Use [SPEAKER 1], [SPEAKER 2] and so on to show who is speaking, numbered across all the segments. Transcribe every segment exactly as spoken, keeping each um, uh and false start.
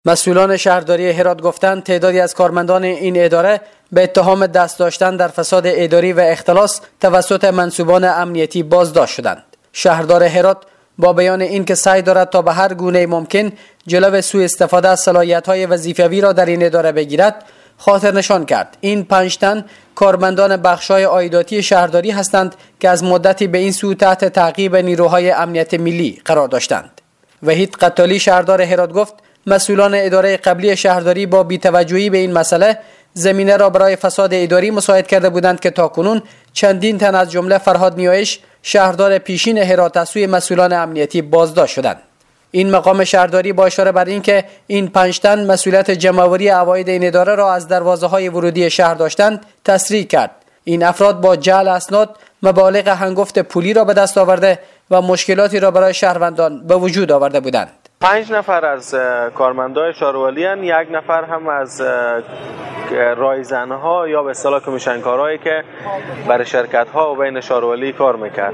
[SPEAKER 1] مسئولان شهرداری هرات گفتند تعدادی از کارمندان این اداره به اتهام دست داشتن در فساد اداری و اختلاس توسط منصوبان امنیتی بازداشت شدند. شهردار هرات با بیان این که سعی دارد تا به هر گونه ممکن جلو سوء استفاده از صلاحیت‌های وظیفوی را در این اداره بگیرد، خاطر نشان کرد این پنج تن کارمندان بخش‌های عایداتی شهرداری هستند که از مدتی به این سو تحت تعقیب نیروهای امنیت ملی قرار داشتند. وحید قتالی شهردار هرات گفت مسئولان اداره قبلی شهرداری با بی‌توجهی به این مسئله زمینه را برای فساد اداری مساعد کرده بودند که تاکنون چندین تن از جمله فرهاد نیایش شهردار پیشین هرات از سوی مسئولان امنیتی بازداشت شدند. این مقام شهرداری با اشاره بر اینکه این پنج تن مسئولیت جمع‌آوری عواید این اداره را از دروازه‌های ورودی شهر داشتند تصریح کرد. این افراد با جعل اسناد مبالغ هنگفت پولی را به دست آورده و مشکلاتی را برای شهروندان به وجود آورده بودند.
[SPEAKER 2] پنج نفر از کارمندای شارولی هستند، یک نفر هم از رایزنها یا به اصطلاح کمیشنکارایی که برای شرکت ها و بین شارولی کار میکرد.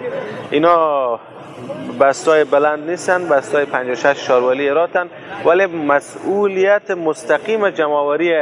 [SPEAKER 2] اینا بستای بلند نیستن، بستای پنجاه و شش شارولی هراتن، ولی مسئولیت مستقیم جمع‌آوری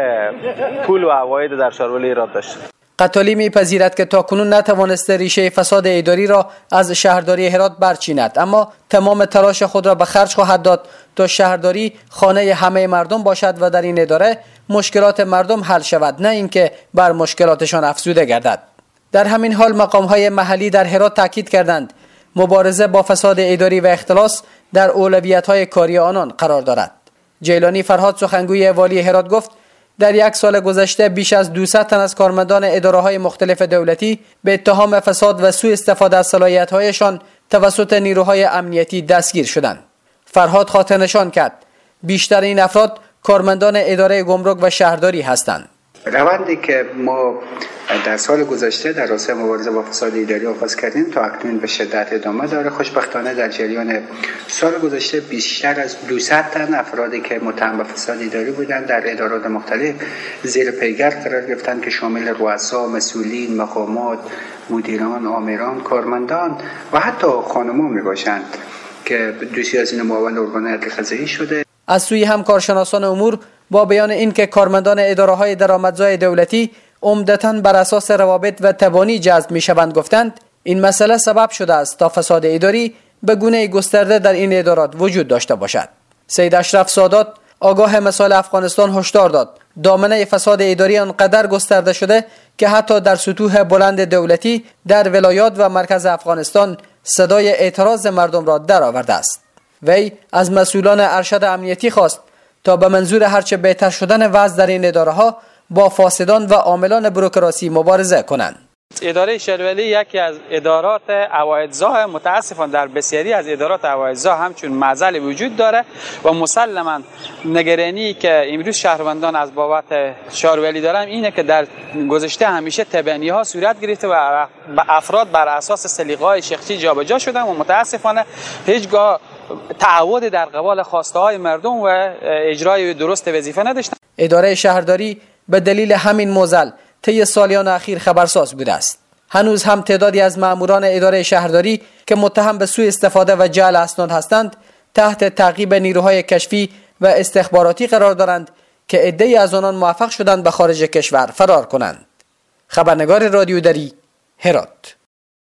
[SPEAKER 2] پول و عواید در شارولی هرات داشت.
[SPEAKER 1] قتالی میپذیرد که تاکنون نتوانسته ریشه فساد اداری را از شهرداری هرات برچیند، اما تمام تلاش خود را به خرج خواهد داد تا شهرداری خانه همه مردم باشد و در این اداره مشکلات مردم حل شود، نه اینکه بر مشکلاتشان افزوده گردد. در همین حال مقام‌های محلی در هرات تاکید کردند مبارزه با فساد اداری و اختلاس در اولویت‌های کاری آنان قرار دارد. جیلانی فرهاد سخنگوی والی هرات گفت در یک سال گذشته بیش از دویست تن از کارمندان اداره‌های مختلف دولتی به اتهام فساد و سوء استفاده از صلاحیت‌هایشان توسط نیروهای امنیتی دستگیر شدند. فرهاد خاطر نشان کرد بیشتر این افراد کارمندان اداره گمرک و شهرداری هستند.
[SPEAKER 3] روندی که ما در سال گذشته در راستای مبارزه با فساد اداری آغاز کردیم تا اکنون به شدت ادامه داره. خوشبختانه در جریان سال گذشته بیشتر از دویست تن افرادی که متهم به فساد اداری بودند در ادارات مختلف زیر پیگر قرار گرفتند که شامل رؤسا، مسئولین، مقامات، مدیران، آمران، کارمندان و حتی خانم‌ها میباشند که دوشی از این معاون ارگان عدل قضایی شده.
[SPEAKER 1] از سوی هم کارشناسان امور با بیان اینکه کارمندان اداره‌های درآمدزای دولتی عمدتاً بر اساس روابط و تبانی جذب می‌شوند گفتند این مسئله سبب شده است تا فساد اداری به گونه گسترده در این ادارات وجود داشته باشد. سید اشرف سادات آگاه مسائل افغانستان هشدار داد دامنه فساد اداری آنقدر گسترده شده که حتی در سطوح بلند دولتی در ولایات و مرکز افغانستان صدای اعتراض مردم را درآورده است. وی از مسئولان ارشد امنیتی خواست تا به منظور هرچه بهتر شدن وضع در این اداره‌ها با فاسدان و عاملان بوروکراسی مبارزه کنند.
[SPEAKER 4] اداره شارولی یکی از ادارات عوایدزا متاسفانه در بسیاری از ادارات عوایدزا همچون معضل وجود داره و مسلما نگرانی که امروز شهروندان از بابت شارولی دارن اینه که در گذشته همیشه تبنی ها صورت گرفته و افراد بر اساس سلیقه‌های شخصی جابجا شدن و متاسفانه هیچگاه تعهد در قبال خواسته های مردم و اجرای درست وظیفه نداشتن.
[SPEAKER 1] اداره شهرداری به دلیل همین معضل طی سالیان اخیر خبرساز بوده است. هنوز هم تعدادی از ماموران اداره شهرداری که متهم به سوء استفاده و جعل اسناد هستند تحت تعقیب نیروهای کشفی و استخباراتی قرار دارند که عده‌ای از آنان موفق شدند به خارج کشور فرار کنند. خبرنگار رادیو دری هرات.